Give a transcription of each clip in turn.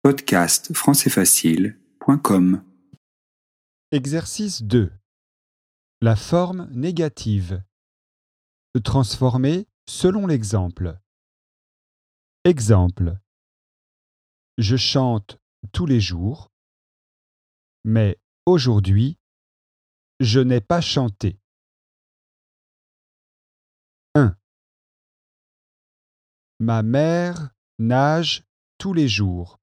podcastfrançaisfacile.com. Exercice 2. La forme négative. Transformer selon l'exemple. Exemple. Je chante tous les jours, mais aujourd'hui, je n'ai pas chanté. 1. Ma mère nage tous les jours.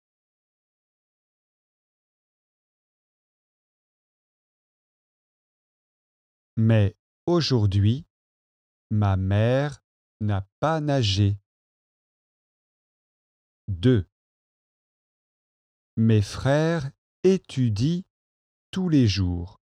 Mais aujourd'hui, ma mère n'a pas nagé. 2. Mes frères étudient tous les jours.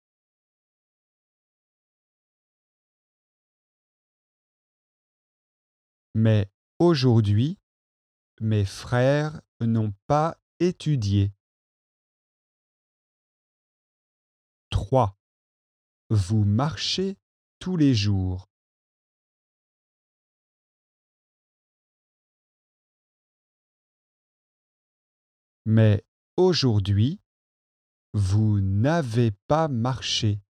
Mais aujourd'hui, mes frères n'ont pas étudié. 3. Vous marchez tous les jours. Mais aujourd'hui, vous n'avez pas marché.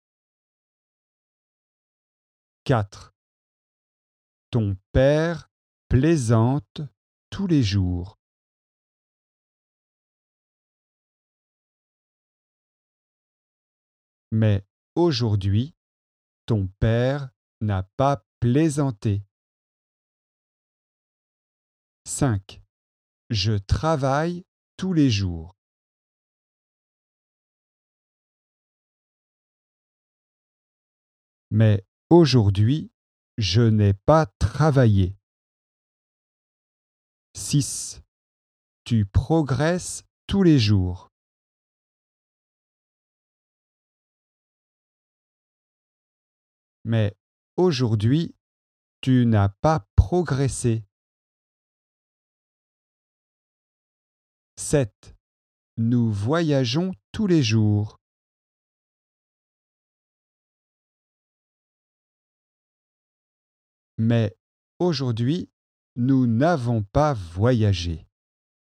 4. Ton père plaisante tous les jours. Mais aujourd'hui, ton père n'a pas plaisanté. 5. Je travaille tous les jours. Mais aujourd'hui, je n'ai pas travaillé. 6. Tu progresses tous les jours. Mais aujourd'hui, tu n'as pas progressé. 7. Nous voyageons tous les jours. Mais aujourd'hui, nous n'avons pas voyagé.